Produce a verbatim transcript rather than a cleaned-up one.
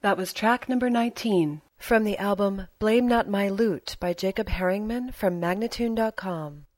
That was track number nineteen from the album Blame Not My Loot by Jacob Herringman from Magnatune dot com.